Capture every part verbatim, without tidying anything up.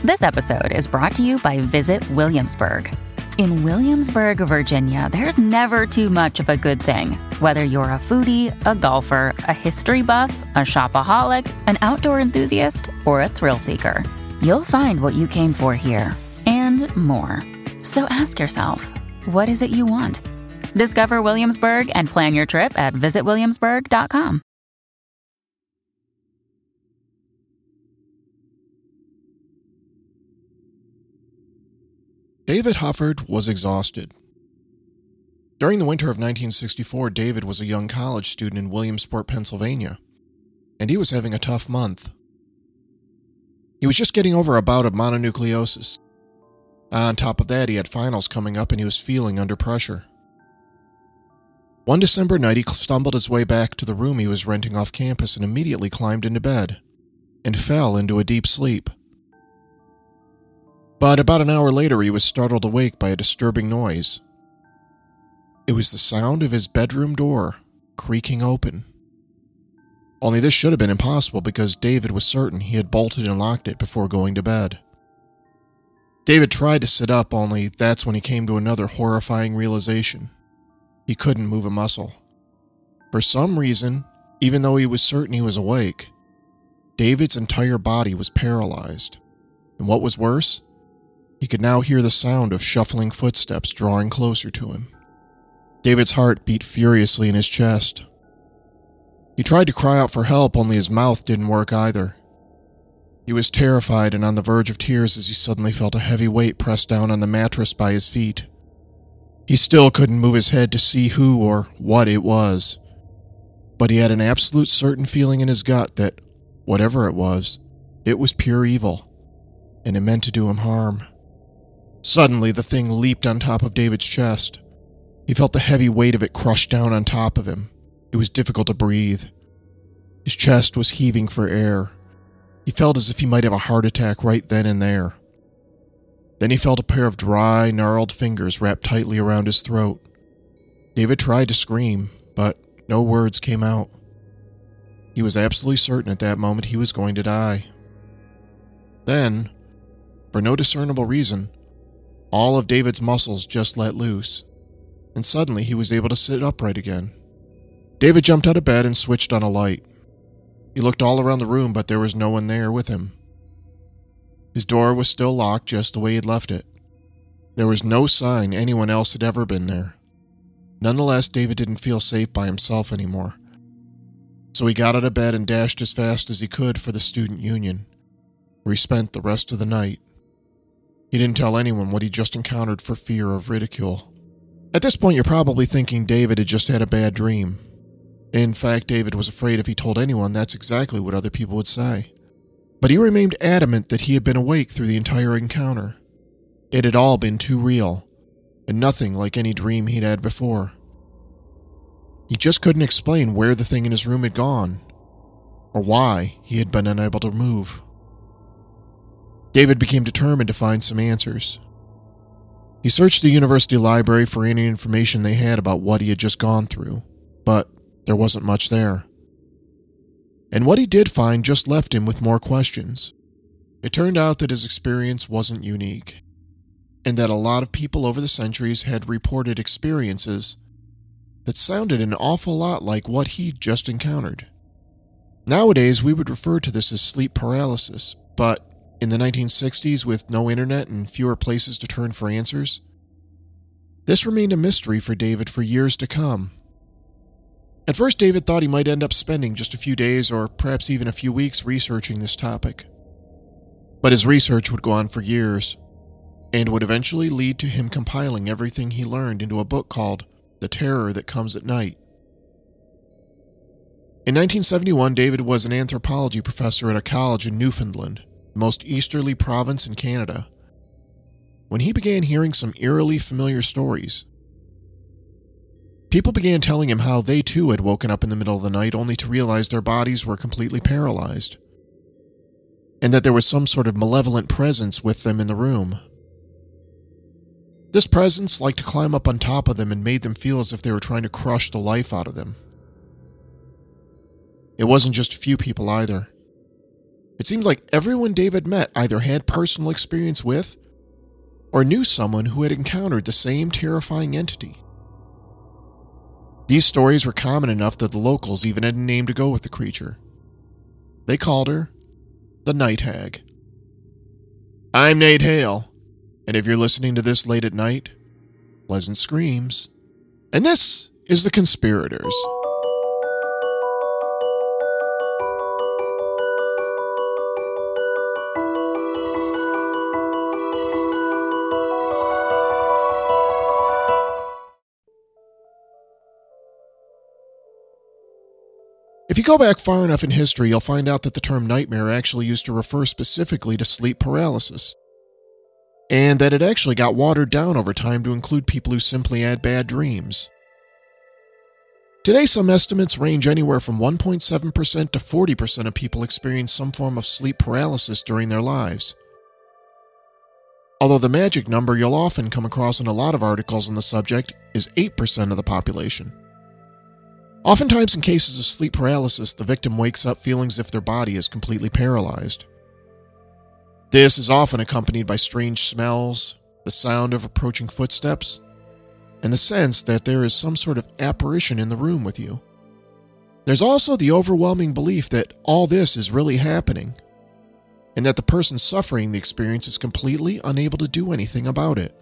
This episode is brought to you by Visit Williamsburg. In Williamsburg, Virginia, there's never too much of a good thing. Whether you're a foodie, a golfer, a history buff, a shopaholic, an outdoor enthusiast, or a thrill seeker, you'll find what you came for here and more. So ask yourself, what is it you want? Discover Williamsburg and plan your trip at visit williamsburg dot com. David Hufford was exhausted. During the winter of nineteen sixty-four, David was a young college student in Williamsport, Pennsylvania, and he was having a tough month. He was just getting over a bout of mononucleosis. On top of that, he had finals coming up and he was feeling under pressure. One December night, he stumbled his way back to the room he was renting off campus and immediately climbed into bed and fell into a deep sleep. But about an hour later, he was startled awake by a disturbing noise. It was the sound of his bedroom door creaking open. Only this should have been impossible because David was certain he had bolted and locked it before going to bed. David tried to sit up, only that's when he came to another horrifying realization. He couldn't move a muscle. For some reason, even though he was certain he was awake, David's entire body was paralyzed. And what was worse, he could now hear the sound of shuffling footsteps drawing closer to him. David's heart beat furiously in his chest. He tried to cry out for help, only his mouth didn't work either. He was terrified and on the verge of tears as he suddenly felt a heavy weight press down on the mattress by his feet. He still couldn't move his head to see who or what it was, but he had an absolute certain feeling in his gut that, whatever it was, it was pure evil, and it meant to do him harm. Suddenly, the thing leaped on top of David's chest. He felt the heavy weight of it crush down on top of him. It was difficult to breathe. His chest was heaving for air. He felt as if he might have a heart attack right then and there. Then he felt a pair of dry, gnarled fingers wrapped tightly around his throat. David tried to scream, but no words came out. He was absolutely certain at that moment he was going to die. Then, for no discernible reason, all of David's muscles just let loose, and suddenly he was able to sit upright again. David jumped out of bed and switched on a light. He looked all around the room, but there was no one there with him. His door was still locked just the way he had left it. There was no sign anyone else had ever been there. Nonetheless, David didn't feel safe by himself anymore. So he got out of bed and dashed as fast as he could for the student union, where he spent the rest of the night. He didn't tell anyone what he just encountered for fear of ridicule. At this point, you're probably thinking David had just had a bad dream. In fact, David was afraid if he told anyone, that's exactly what other people would say. But he remained adamant that he had been awake through the entire encounter. It had all been too real, and nothing like any dream he'd had before. He just couldn't explain where the thing in his room had gone, or why he had been unable to move. David became determined to find some answers. He searched the university library for any information they had about what he had just gone through, but there wasn't much there. And what he did find just left him with more questions. It turned out that his experience wasn't unique, and that a lot of people over the centuries had reported experiences that sounded an awful lot like what he'd just encountered. Nowadays, we would refer to this as sleep paralysis, but in the nineteen sixties, with no internet and fewer places to turn for answers, this remained a mystery for David for years to come. At first, David thought he might end up spending just a few days or perhaps even a few weeks researching this topic. But his research would go on for years, and would eventually lead to him compiling everything he learned into a book called The Terror That Comes at Night. In nineteen seventy-one, David was an anthropology professor at a college in Newfoundland, the most easterly province in Canada, when he began hearing some eerily familiar stories. People began telling him how they too had woken up in the middle of the night only to realize their bodies were completely paralyzed, and that there was some sort of malevolent presence with them in the room. This presence liked to climb up on top of them and made them feel as if they were trying to crush the life out of them. It wasn't just a few people either. It seems like everyone David met either had personal experience with or knew someone who had encountered the same terrifying entity. These stories were common enough that the locals even had a name to go with the creature. They called her the Night Hag. I'm Nate Hale, and if you're listening to this late at night, pleasant screams. And this is The Conspirators. If you go back far enough in history, you'll find out that the term nightmare actually used to refer specifically to sleep paralysis, and that it actually got watered down over time to include people who simply had bad dreams. Today, some estimates range anywhere from one point seven percent to forty percent of people experience some form of sleep paralysis during their lives. Although the magic number you'll often come across in a lot of articles on the subject is eight percent of the population. Oftentimes in cases of sleep paralysis, the victim wakes up feeling as if their body is completely paralyzed. This is often accompanied by strange smells, the sound of approaching footsteps, and the sense that there is some sort of apparition in the room with you. There's also the overwhelming belief that all this is really happening, and that the person suffering the experience is completely unable to do anything about it.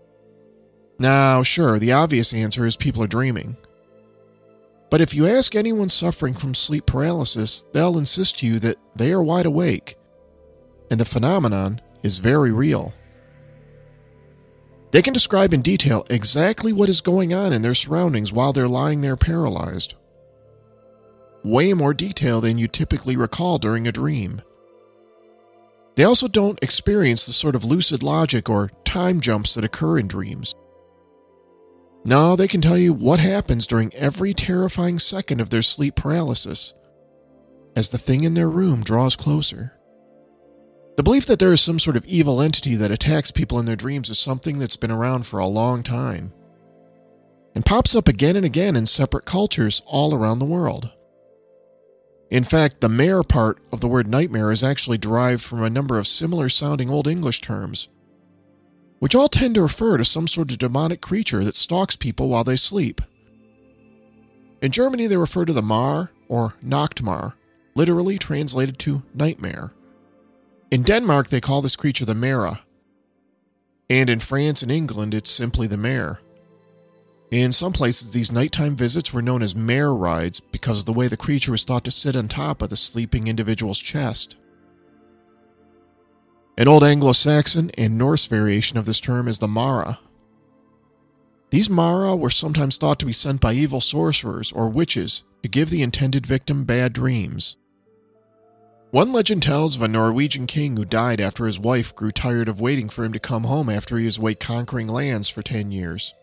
Now, sure, the obvious answer is people are dreaming. But if you ask anyone suffering from sleep paralysis, they'll insist to you that they are wide awake, and the phenomenon is very real. They can describe in detail exactly what is going on in their surroundings while they're lying there paralyzed. Way more detail than you typically recall during a dream. They also don't experience the sort of lucid logic or time jumps that occur in dreams. No, they can tell you what happens during every terrifying second of their sleep paralysis, as the thing in their room draws closer. The belief that there is some sort of evil entity that attacks people in their dreams is something that's been around for a long time, and pops up again and again in separate cultures all around the world. In fact, the mare part of the word nightmare is actually derived from a number of similar-sounding Old English terms, which all tend to refer to some sort of demonic creature that stalks people while they sleep. In Germany, they refer to the Mar, or Nachtmar, literally translated to nightmare. In Denmark, they call this creature the Mara. And in France and England, it's simply the mare. In some places, these nighttime visits were known as mare rides because of the way the creature was thought to sit on top of the sleeping individual's chest. An Old Anglo-Saxon and Norse variation of this term is the Mara. These Mara were sometimes thought to be sent by evil sorcerers or witches to give the intended victim bad dreams. One legend tells of a Norwegian king who died after his wife grew tired of waiting for him to come home after he was away conquering lands for ten years.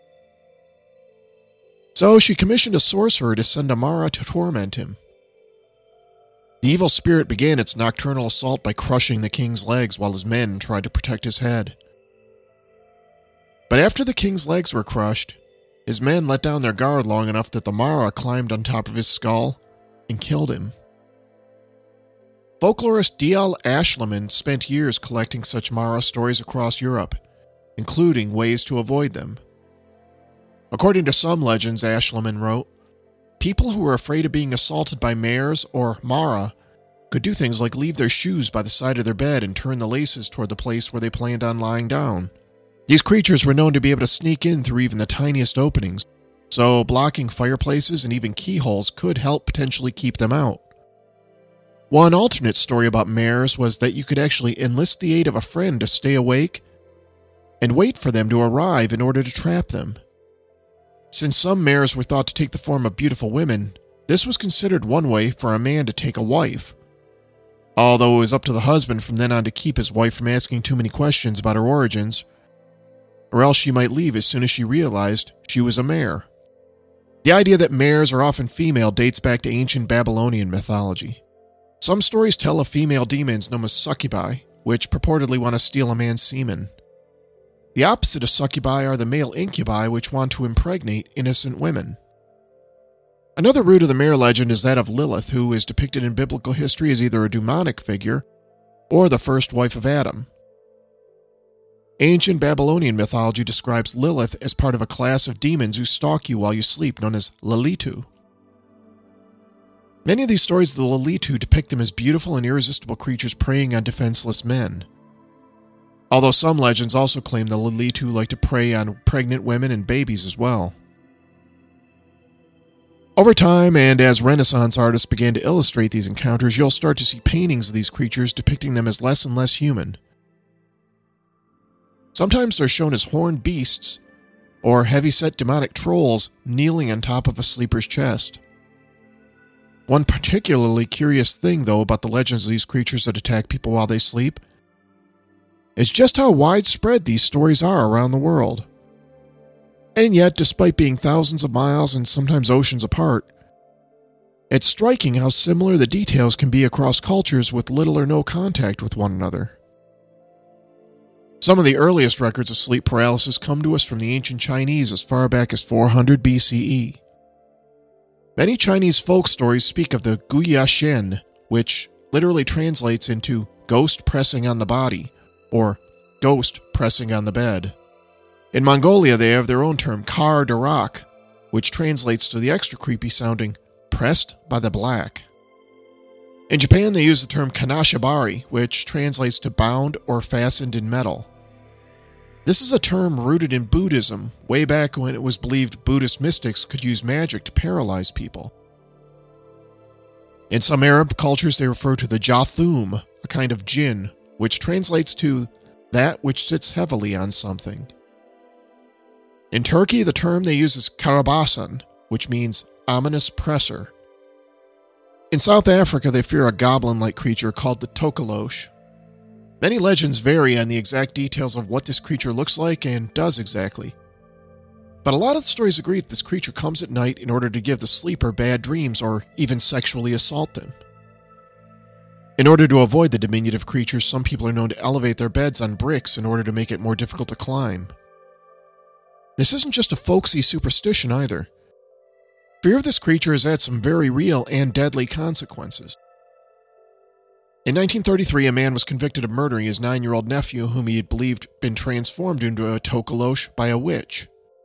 So she commissioned a sorcerer to send a Mara to torment him. The evil spirit began its nocturnal assault by crushing the king's legs while his men tried to protect his head. But after the king's legs were crushed, his men let down their guard long enough that the Mara climbed on top of his skull and killed him. Folklorist D L Ashleman spent years collecting such Mara stories across Europe, including ways to avoid them. According to some legends, Ashleman wrote, people who were afraid of being assaulted by mares or Mara could do things like leave their shoes by the side of their bed and turn the laces toward the place where they planned on lying down. These creatures were known to be able to sneak in through even the tiniest openings, so blocking fireplaces and even keyholes could help potentially keep them out. One alternate story about mares was that you could actually enlist the aid of a friend to stay awake and wait for them to arrive in order to trap them. Since some mares were thought to take the form of beautiful women, this was considered one way for a man to take a wife. Although it was up to the husband from then on to keep his wife from asking too many questions about her origins, or else she might leave as soon as she realized she was a mare. The idea that mares are often female dates back to ancient Babylonian mythology. Some stories tell of female demons known as succubi, which purportedly want to steal a man's semen. The opposite of succubi are the male incubi, which want to impregnate innocent women. Another root of the mare legend is that of Lilith, who is depicted in biblical history as either a demonic figure or the first wife of Adam. Ancient Babylonian mythology describes Lilith as part of a class of demons who stalk you while you sleep, known as Lilitu. Many of these stories of the Lilitu depict them as beautiful and irresistible creatures preying on defenseless men. Although some legends also claim the Lilitu like to prey on pregnant women and babies as well. Over time, and as Renaissance artists began to illustrate these encounters, you'll start to see paintings of these creatures depicting them as less and less human. Sometimes they're shown as horned beasts, or heavy-set demonic trolls kneeling on top of a sleeper's chest. One particularly curious thing, though, about the legends of these creatures that attack people while they sleep is just how widespread these stories are around the world. And yet, despite being thousands of miles and sometimes oceans apart, it's striking how similar the details can be across cultures with little or no contact with one another. Some of the earliest records of sleep paralysis come to us from the ancient Chinese as far back as four hundred B C E. Many Chinese folk stories speak of the Guya Shen, which literally translates into ghost pressing on the body, or ghost pressing on the bed. In Mongolia, they have their own term, Kar Darak, which translates to the extra creepy sounding pressed by the black. In Japan, they use the term Kanashibari, which translates to bound or fastened in metal. This is a term rooted in Buddhism, way back when it was believed Buddhist mystics could use magic to paralyze people. In some Arab cultures, they refer to the Jathum, a kind of jinn, which translates to that which sits heavily on something. In Turkey, the term they use is Karabasan, which means ominous presser. In South Africa, they fear a goblin-like creature called the Tokolosh. Many legends vary on the exact details of what this creature looks like and does exactly. But a lot of the stories agree that this creature comes at night in order to give the sleeper bad dreams or even sexually assault them. In order to avoid the diminutive creatures, some people are known to elevate their beds on bricks in order to make it more difficult to climb. This isn't just a folksy superstition either. Fear of this creature has had some very real and deadly consequences. In nineteen thirty-three, a man was convicted of murdering his nine-year-old nephew whom he had believed been transformed into a Tokolosh by a witch.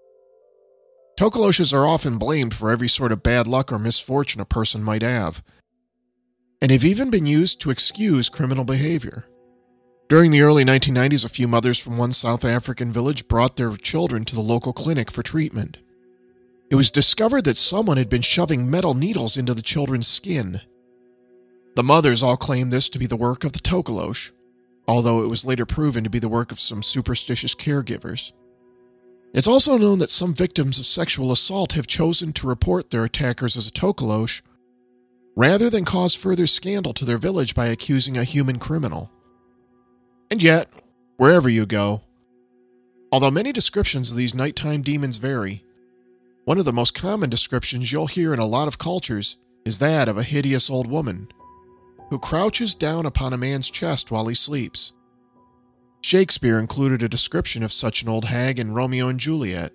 Tokoloshes are often blamed for every sort of bad luck or misfortune a person might have, and have even been used to excuse criminal behavior. During the early nineteen nineties, a few mothers from one South African village brought their children to the local clinic for treatment. It was discovered that someone had been shoving metal needles into the children's skin. The mothers all claimed this to be the work of the Tokolosh, although it was later proven to be the work of some superstitious caregivers. It's also known that some victims of sexual assault have chosen to report their attackers as a Tokolosh, rather than cause further scandal to their village by accusing a human criminal. And yet, wherever you go, although many descriptions of these nighttime demons vary, one of the most common descriptions you'll hear in a lot of cultures is that of a hideous old woman who crouches down upon a man's chest while he sleeps. Shakespeare included a description of such an old hag in Romeo and Juliet.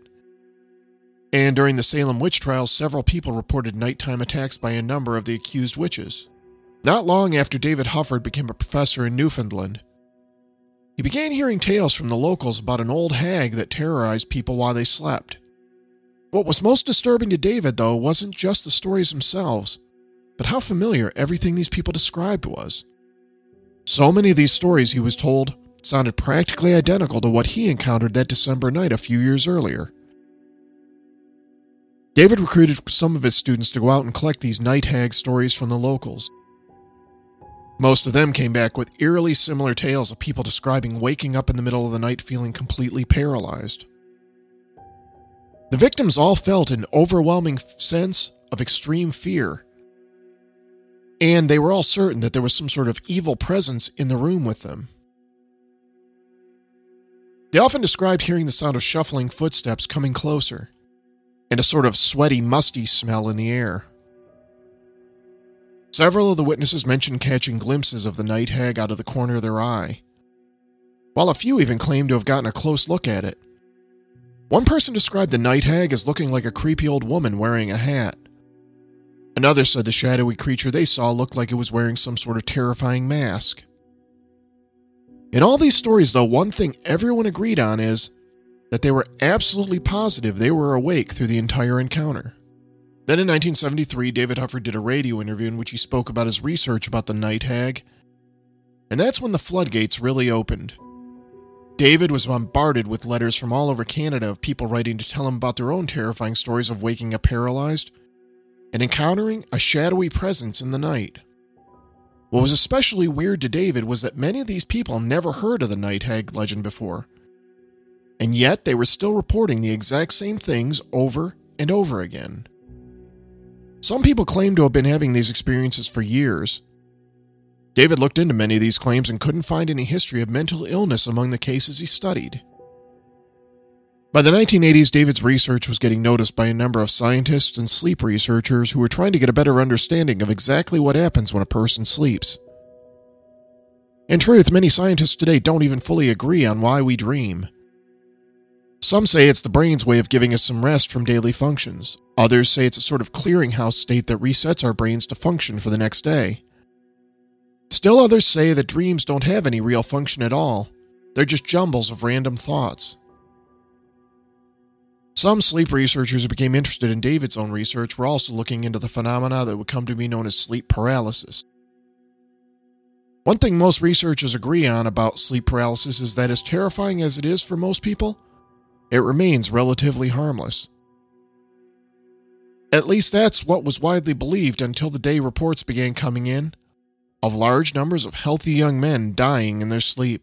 And during the Salem witch trials, several people reported nighttime attacks by a number of the accused witches. Not long after David Hufford became a professor in Newfoundland, he began hearing tales from the locals about an old hag that terrorized people while they slept. What was most disturbing to David, though, wasn't just the stories themselves, but how familiar everything these people described was. So many of these stories, he was told, sounded practically identical to what he encountered that December night a few years earlier. David recruited some of his students to go out and collect these night hag stories from the locals. Most of them came back with eerily similar tales of people describing waking up in the middle of the night feeling completely paralyzed. The victims all felt an overwhelming sense of extreme fear, and they were all certain that there was some sort of evil presence in the room with them. They often described hearing the sound of shuffling footsteps coming closer, and a sort of sweaty, musty smell in the air. Several of the witnesses mentioned catching glimpses of the night hag out of the corner of their eye, while a few even claimed to have gotten a close look at it. One person described the night hag as looking like a creepy old woman wearing a hat. Another said the shadowy creature they saw looked like it was wearing some sort of terrifying mask. In all these stories, though, one thing everyone agreed on is that they were absolutely positive they were awake through the entire encounter. Then in nineteen seventy-three, David Hufford did a radio interview in which he spoke about his research about the night hag, and that's when the floodgates really opened. David was bombarded with letters from all over Canada of people writing to tell him about their own terrifying stories of waking up paralyzed and encountering a shadowy presence in the night. What was especially weird to David was that many of these people never heard of the night hag legend before, and yet they were still reporting the exact same things over and over again. Some people claim to have been having these experiences for years. David looked into many of these claims and couldn't find any history of mental illness among the cases he studied. By the nineteen eighties, David's research was getting noticed by a number of scientists and sleep researchers who were trying to get a better understanding of exactly what happens when a person sleeps. In truth, many scientists today don't even fully agree on why we dream. Some say it's the brain's way of giving us some rest from daily functions. Others say it's a sort of clearinghouse state that resets our brains to function for the next day. Still others say that dreams don't have any real function at all. They're just jumbles of random thoughts. Some sleep researchers who became interested in David's own research were also looking into the phenomena that would come to be known as sleep paralysis. One thing most researchers agree on about sleep paralysis is that as terrifying as it is for most people, it remains relatively harmless. At least that's what was widely believed until the day reports began coming in of large numbers of healthy young men dying in their sleep.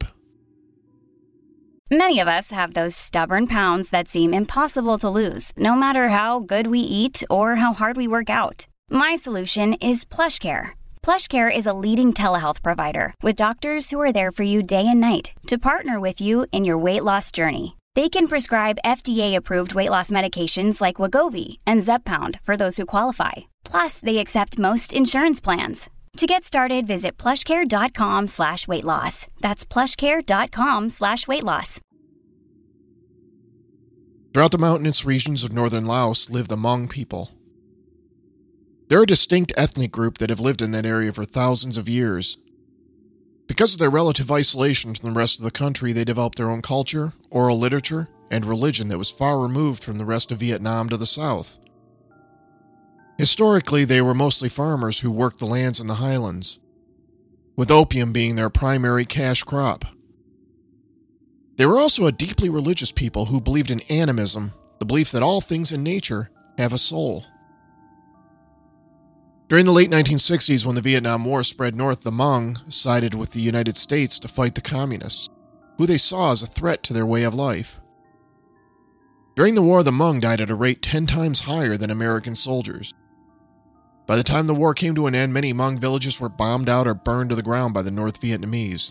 Many of us have those stubborn pounds that seem impossible to lose, no matter how good we eat or how hard we work out. My solution is PlushCare. PlushCare is a leading telehealth provider with doctors who are there for you day and night to partner with you in your weight loss journey. They can prescribe F D A-approved weight loss medications like Wegovy and Zepbound for those who qualify. Plus, they accept most insurance plans. To get started, visit plushcare.com slash weight loss. That's plushcare.com slash weight loss. Throughout the mountainous regions of northern Laos live the Hmong people. They're a distinct ethnic group that have lived in that area for thousands of years. Because of their relative isolation from the rest of the country, they developed their own culture, oral literature, and religion that was far removed from the rest of Vietnam to the south. Historically, they were mostly farmers who worked the lands in the highlands, with opium being their primary cash crop. They were also a deeply religious people who believed in animism, the belief that all things in nature have a soul. During the late nineteen sixties, when the Vietnam War spread north, the Hmong sided with the United States to fight the Communists, who they saw as a threat to their way of life. During the war, the Hmong died at a rate ten times higher than American soldiers. By the time the war came to an end, many Hmong villages were bombed out or burned to the ground by the North Vietnamese.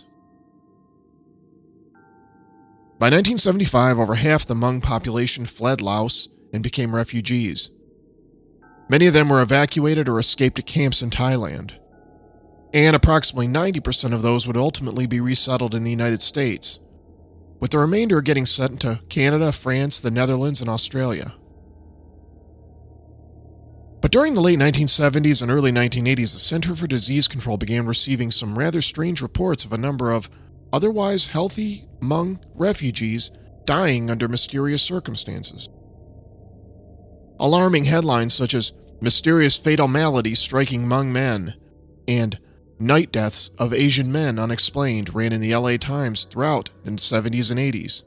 By nineteen seventy-five, over half the Hmong population fled Laos and became refugees. Many of them were evacuated or escaped to camps in Thailand, and approximately ninety percent of those would ultimately be resettled in the United States, with the remainder getting sent to Canada, France, the Netherlands, and Australia. But during the late nineteen seventies and early nineteen eighties, the Center for Disease Control began receiving some rather strange reports of a number of otherwise healthy Hmong refugees dying under mysterious circumstances. Alarming headlines such as "Mysterious Fatal Malady Striking Hmong Men" and "Night Deaths of Asian Men Unexplained" ran in the L A Times throughout the seventies and eighties.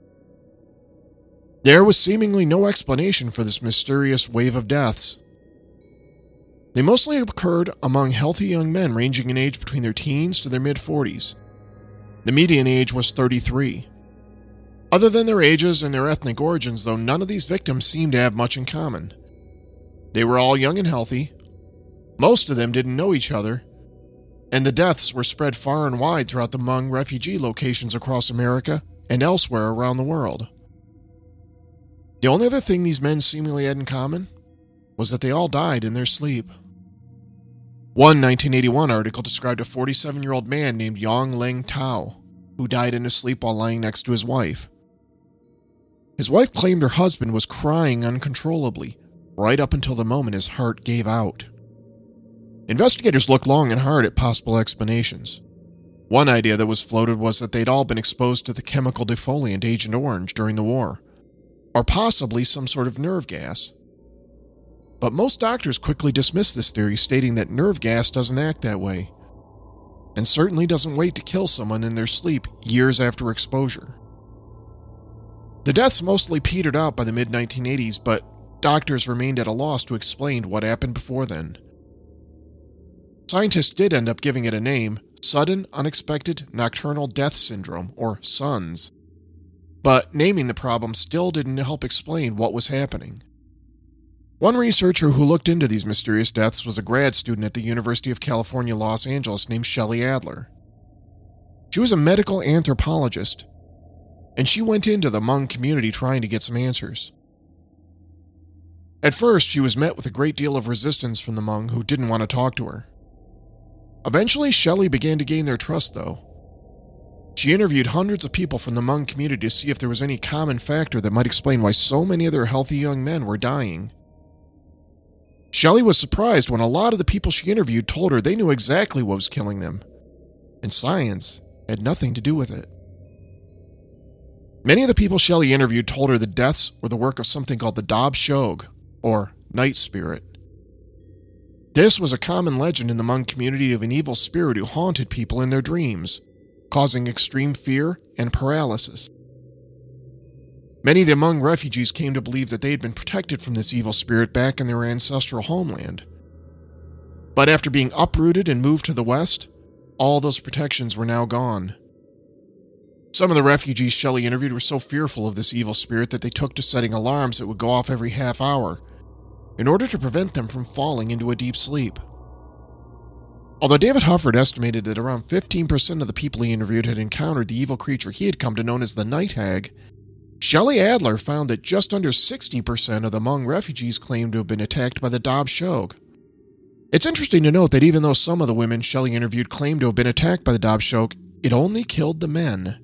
There was seemingly no explanation for this mysterious wave of deaths. They mostly occurred among healthy young men ranging in age between their teens to their mid-forties. The median age was thirty-three. Other than their ages and their ethnic origins, though, none of these victims seemed to have much in common. They were all young and healthy. Most of them didn't know each other, and the deaths were spread far and wide throughout the Hmong refugee locations across America and elsewhere around the world. The only other thing these men seemingly had in common was that they all died in their sleep. One nineteen eighty-one article described a forty-seven-year-old man named Yong Leng Tao, who died in his sleep while lying next to his wife. His wife claimed her husband was crying uncontrollably, right up until the moment his heart gave out. Investigators looked long and hard at possible explanations. One idea that was floated was that they'd all been exposed to the chemical defoliant Agent Orange during the war, or possibly some sort of nerve gas. But most doctors quickly dismissed this theory, stating that nerve gas doesn't act that way, and certainly doesn't wait to kill someone in their sleep years after exposure. The deaths mostly petered out by the mid nineteen eighties, but doctors remained at a loss to explain what happened before then. Scientists did end up giving it a name, Sudden Unexpected Nocturnal Death Syndrome, or S U N S. But naming the problem still didn't help explain what was happening. One researcher who looked into these mysterious deaths was a grad student at the University of California, Los Angeles named Shelley Adler. She was a medical anthropologist, and she went into the Hmong community trying to get some answers. At first, she was met with a great deal of resistance from the Hmong who didn't want to talk to her. Eventually, Shelley began to gain their trust, though. She interviewed hundreds of people from the Hmong community to see if there was any common factor that might explain why so many of their healthy young men were dying. Shelley was surprised when a lot of the people she interviewed told her they knew exactly what was killing them, and science had nothing to do with it. Many of the people Shelley interviewed told her the deaths were the work of something called the Dab Shog, or night spirit. This was a common legend in the Hmong community of an evil spirit who haunted people in their dreams, causing extreme fear and paralysis. Many of the Hmong refugees came to believe that they had been protected from this evil spirit back in their ancestral homeland. But after being uprooted and moved to the west, all those protections were now gone. Some of the refugees Shelley interviewed were so fearful of this evil spirit that they took to setting alarms that would go off every half hour, in order to prevent them from falling into a deep sleep. Although David Hufford estimated that around fifteen percent of the people he interviewed had encountered the evil creature he had come to know as the Night Hag, Shelley Adler found that just under sixty percent of the Hmong refugees claimed to have been attacked by the Dab Shog. It's interesting to note that even though some of the women Shelley interviewed claimed to have been attacked by the Dab Shog, it only killed the men.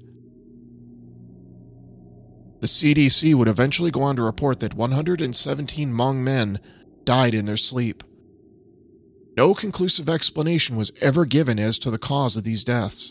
The C D C would eventually go on to report that one hundred seventeen Hmong men died in their sleep. No conclusive explanation was ever given as to the cause of these deaths.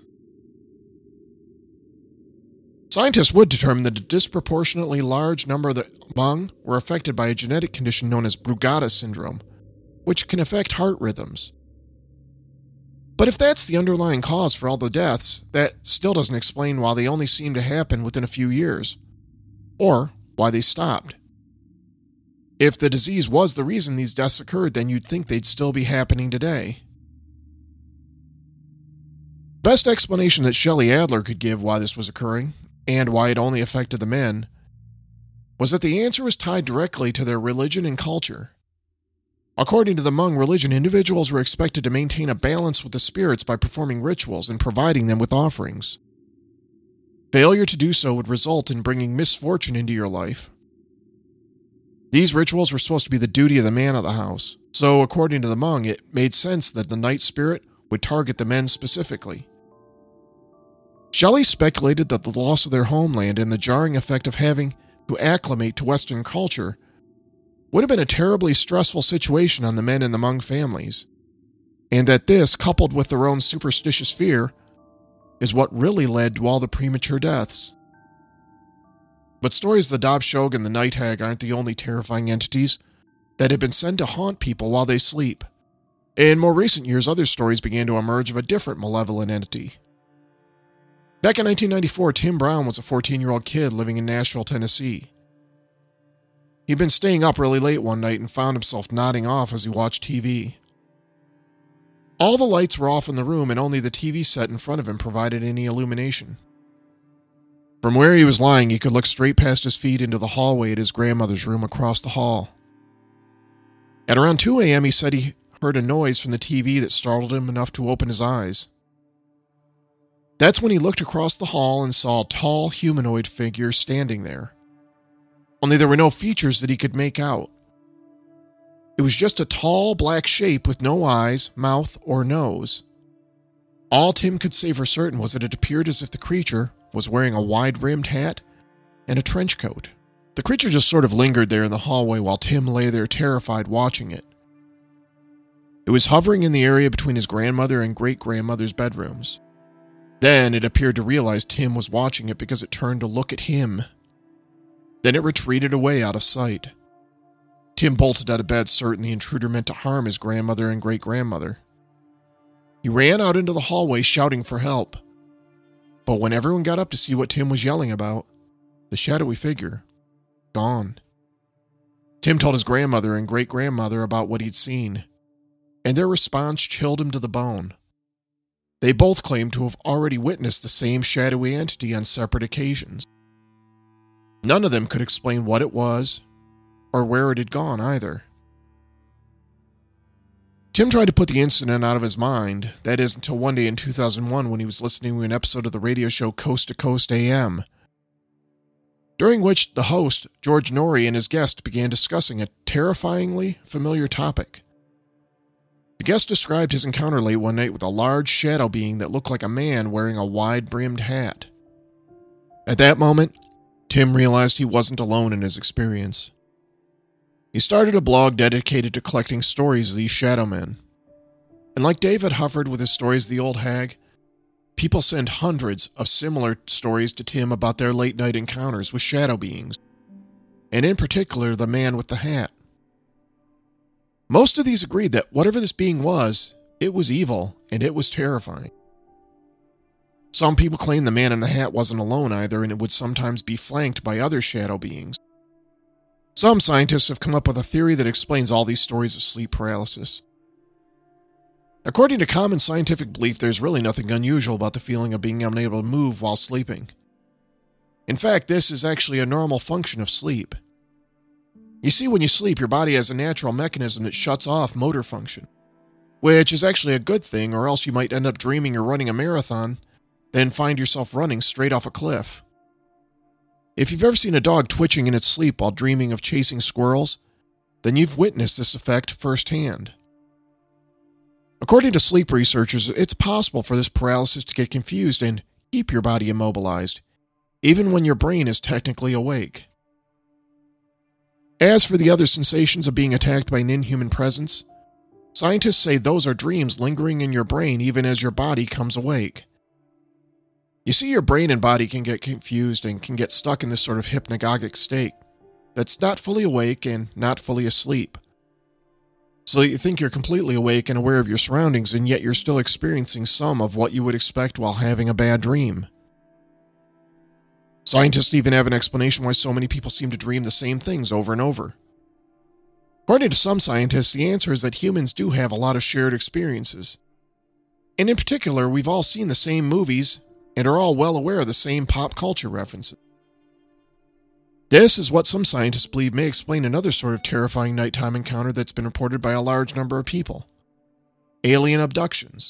Scientists would determine that a disproportionately large number of the Hmong were affected by a genetic condition known as Brugada syndrome, which can affect heart rhythms. But if that's the underlying cause for all the deaths, that still doesn't explain why they only seem to happen within a few years, or why they stopped. If the disease was the reason these deaths occurred, then you'd think they'd still be happening today. Best explanation that Shelley Adler could give why this was occurring, and why it only affected the men, was that the answer was tied directly to their religion and culture. According to the Hmong religion, individuals were expected to maintain a balance with the spirits by performing rituals and providing them with offerings. Failure to do so would result in bringing misfortune into your life. These rituals were supposed to be the duty of the man of the house, so according to the Hmong, it made sense that the night spirit would target the men specifically. Shelley speculated that the loss of their homeland and the jarring effect of having to acclimate to Western culture would have been a terribly stressful situation on the men in the Hmong families, and that this, coupled with their own superstitious fear, is what really led to all the premature deaths. But stories of the Dab Shog and the Night Hag aren't the only terrifying entities that have been sent to haunt people while they sleep. In more recent years, other stories began to emerge of a different malevolent entity. Back in nineteen ninety-four, Tim Brown was a fourteen-year-old kid living in Nashville, Tennessee. He'd been staying up really late one night and found himself nodding off as he watched T V. All the lights were off in the room, and only the T V set in front of him provided any illumination. From where he was lying, he could look straight past his feet into the hallway at his grandmother's room across the hall. At around two a.m., he said he heard a noise from the T V that startled him enough to open his eyes. That's when he looked across the hall and saw a tall humanoid figure standing there. Only there were no features that he could make out. It was just a tall black shape with no eyes, mouth, or nose. All Tim could say for certain was that it appeared as if the creature was wearing a wide-rimmed hat and a trench coat. The creature just sort of lingered there in the hallway while Tim lay there terrified watching it. It was hovering in the area between his grandmother and great-grandmother's bedrooms. Then it appeared to realize Tim was watching it because it turned to look at him. Then it retreated away out of sight. Tim bolted out of bed, certain the intruder meant to harm his grandmother and great-grandmother. He ran out into the hallway shouting for help. But when everyone got up to see what Tim was yelling about, the shadowy figure, gone. Tim told his grandmother and great-grandmother about what he'd seen, and their response chilled him to the bone. They both claimed to have already witnessed the same shadowy entity on separate occasions. None of them could explain what it was, or where it had gone either. Tim tried to put the incident out of his mind, that is, until one day in two thousand one when he was listening to an episode of the radio show Coast to Coast A M, during which the host, George Norrie, and his guest began discussing a terrifyingly familiar topic. The guest described his encounter late one night with a large shadow being that looked like a man wearing a wide-brimmed hat. At that moment, Tim realized he wasn't alone in his experience. He started a blog dedicated to collecting stories of these shadow men. And like David Hufford with his stories of the old hag, people send hundreds of similar stories to Tim about their late-night encounters with shadow beings, and in particular the man with the hat. Most of these agreed that whatever this being was, it was evil, and it was terrifying. Some people claim the man in the hat wasn't alone either, and it would sometimes be flanked by other shadow beings. Some scientists have come up with a theory that explains all these stories of sleep paralysis. According to common scientific belief, there's really nothing unusual about the feeling of being unable to move while sleeping. In fact, this is actually a normal function of sleep. You see, when you sleep, your body has a natural mechanism that shuts off motor function, which is actually a good thing, or else you might end up dreaming you're running a marathon, then find yourself running straight off a cliff. If you've ever seen a dog twitching in its sleep while dreaming of chasing squirrels, then you've witnessed this effect firsthand. According to sleep researchers, it's possible for this paralysis to get confused and keep your body immobilized, even when your brain is technically awake. As for the other sensations of being attacked by an inhuman presence, scientists say those are dreams lingering in your brain even as your body comes awake. You see, your brain and body can get confused and can get stuck in this sort of hypnagogic state that's not fully awake and not fully asleep. So you think you're completely awake and aware of your surroundings, and yet you're still experiencing some of what you would expect while having a bad dream. Scientists even have an explanation why so many people seem to dream the same things over and over. According to some scientists, the answer is that humans do have a lot of shared experiences. And in particular, we've all seen the same movies and are all well aware of the same pop culture references. This is what some scientists believe may explain another sort of terrifying nighttime encounter that's been reported by a large number of people: alien abductions.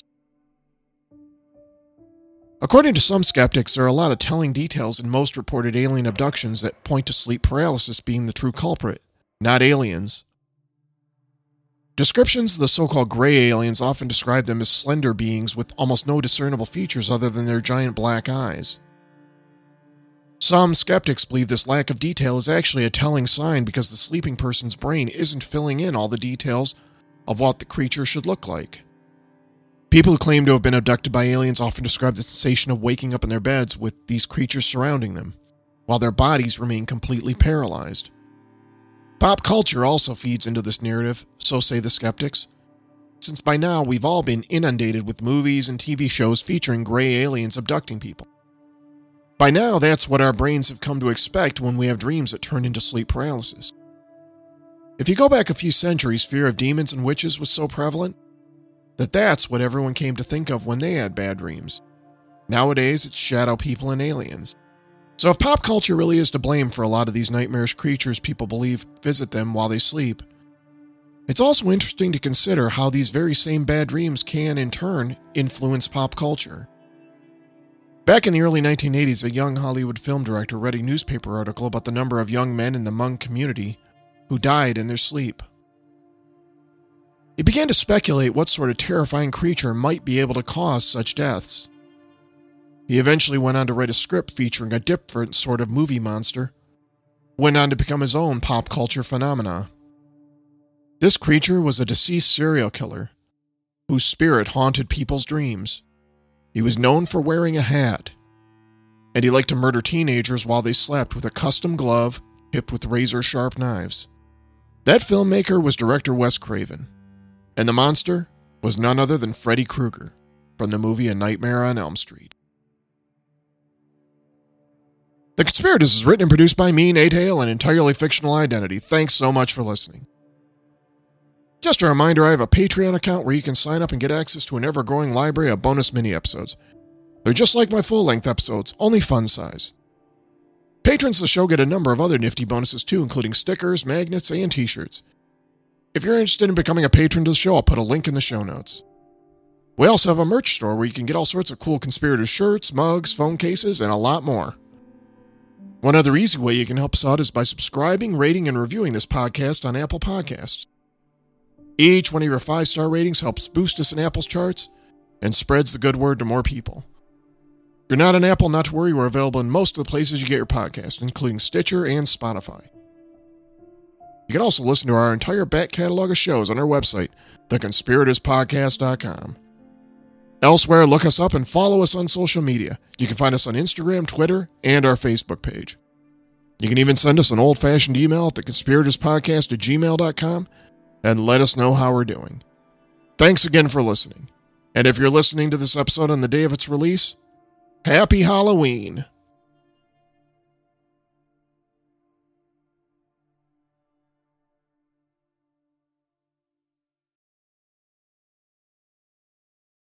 According to some skeptics, there are a lot of telling details in most reported alien abductions that point to sleep paralysis being the true culprit, not aliens. Descriptions of the so-called gray aliens often describe them as slender beings with almost no discernible features other than their giant black eyes. Some skeptics believe this lack of detail is actually a telling sign because the sleeping person's brain isn't filling in all the details of what the creature should look like. People who claim to have been abducted by aliens often describe the sensation of waking up in their beds with these creatures surrounding them, while their bodies remain completely paralyzed. Pop culture also feeds into this narrative, so say the skeptics, since by now we've all been inundated with movies and T V shows featuring gray aliens abducting people. By now, that's what our brains have come to expect when we have dreams that turn into sleep paralysis. If you go back a few centuries, fear of demons and witches was so prevalent that that's what everyone came to think of when they had bad dreams. Nowadays, it's shadow people and aliens. So if pop culture really is to blame for a lot of these nightmarish creatures people believe visit them while they sleep, it's also interesting to consider how these very same bad dreams can, in turn, influence pop culture. Back in the early nineteen eighties, a young Hollywood film director read a newspaper article about the number of young men in the Hmong community who died in their sleep. He began to speculate what sort of terrifying creature might be able to cause such deaths. He eventually went on to write a script featuring a different sort of movie monster, went on to become his own pop culture phenomena. This creature was a deceased serial killer whose spirit haunted people's dreams. He was known for wearing a hat, and he liked to murder teenagers while they slept with a custom glove tipped with razor-sharp knives. That filmmaker was director Wes Craven, and the monster was none other than Freddy Krueger from the movie A Nightmare on Elm Street. The Conspirators is written and produced by me, Nate Hale, an entirely fictional identity. Thanks so much for listening. Just a reminder, I have a Patreon account where you can sign up and get access to an ever-growing library of bonus mini-episodes. They're just like my full-length episodes, only fun size. Patrons of the show get a number of other nifty bonuses too, including stickers, magnets, and t-shirts. If you're interested in becoming a patron to the show, I'll put a link in the show notes. We also have a merch store where you can get all sorts of cool Conspirators shirts, mugs, phone cases, and a lot more. One other easy way you can help us out is by subscribing, rating, and reviewing this podcast on Apple Podcasts. Each one of your five-star ratings helps boost us in Apple's charts and spreads the good word to more people. If you're not on Apple, not to worry, we're available in most of the places you get your podcast, including Stitcher and Spotify. You can also listen to our entire back catalog of shows on our website, the conspirators podcast dot com. Elsewhere, look us up and follow us on social media. You can find us on Instagram, Twitter, and our Facebook page. You can even send us an old-fashioned email at the conspirators podcast at gmail dot com and let us know how we're doing. Thanks again for listening. And if you're listening to this episode on the day of its release, Happy Halloween!